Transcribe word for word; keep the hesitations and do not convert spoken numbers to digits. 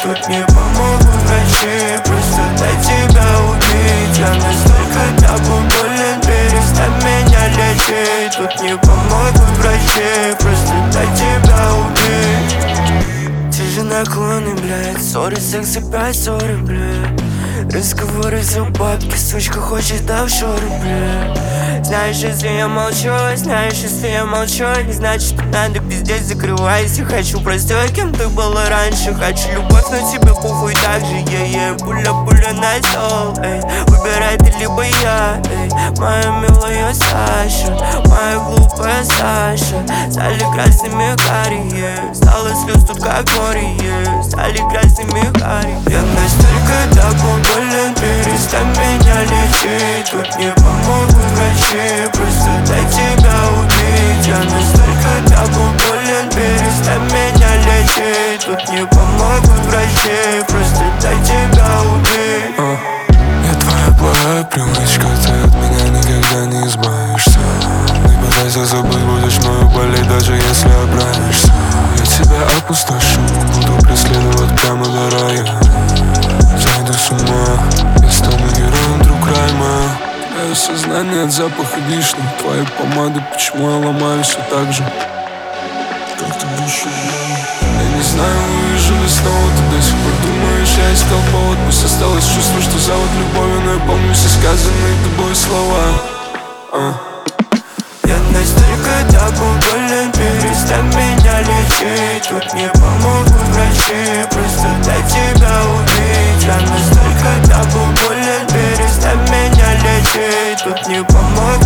тут не помогут врачи. Просто дай тебя убить. Я настолько тобой болен, перестань меня лечить. Тут не помогут врачи, просто дай тебя убить. Те же наклоны, блядь, ссоры, секс опять ссоры, блядь. Разговоры за бабки, сучка хочет офшоры, блядь. Знаешь, если я молчу, знаешь, если я молчу, не значит, что надо пиздеть, закрывайся. Хочу простой, кем ты была раньше. Хочу любовь, но тебе похуй так же. Е-е, пуля-пуля на стол, эй. Выбирай ты либо я, эй. Моя милая Саша, моя глупая Саша. Стали красными карие, стало слез тут как море. Стали красными карие. Я настолько тобой болен, перестань меня лечить. Тут не помогут врачи, просто дай тебя убить. Я настолько тобой болен, перестань меня лечить. Тут не помогут врачи, просто дай тебя убить. uh, Я твоя плохая привычка, ты от меня никогда не избавишься. Не пытайся забыть, будешь мною болеть, даже если оправишься. Я тебя опустошу, буду преследовать прямо до рая. Зайду с ума, я стану героем друг райма. Твое сознание от запаха вишни, твоей помады, почему я ломаю все так же. Как ты будешь уверен? Я не знаю, увижу ли снова ты до сих пор думаешь, я искал повод. Пусть осталось чувство, что зовут любовью, но я помню все сказанные тобой слова. а. Я настолько тобой болен, перестань меня лечить. Тут не помогут врачи, просто дай тебя убить. Я настолько тобой болен, перестань меня лечить. Тут не помогут